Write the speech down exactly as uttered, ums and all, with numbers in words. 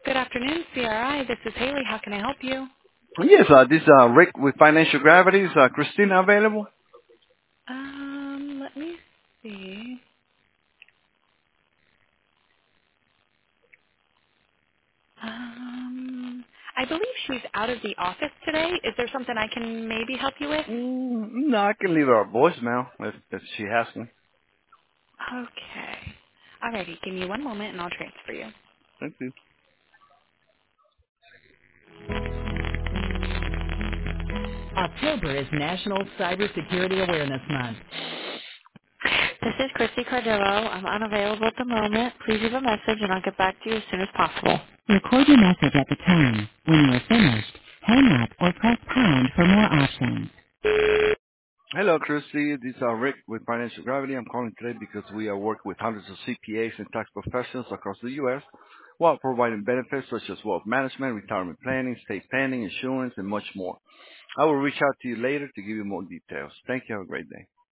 Good afternoon, C R I. This is Haley. How can I help you? Yes, uh, this uh, Rick with Financial Gravity. Is uh, Christina available? Um, let me see. Um, I believe she's out of the office today. Is there something I can maybe help you with? Mm, no, I can leave her a voicemail if, if she has one. Okay. Alrighty, give me one moment and I'll transfer you. Thank you. October is National Cybersecurity Awareness Month. This is Christy Cardillo. I'm unavailable at the moment. Please leave a message and I'll get back to you as soon as possible. Record your message at the tone. When you are finished, hang up or press pound for more options. Hello, Christy. This is uh, Rick with Financial Gravity. I'm calling today because we are working with hundreds of C P As and tax professionals across the U S while providing benefits such as wealth management, retirement planning, estate planning, insurance, and much more. I will reach out to you later to give you more details. Thank you. Have a great day.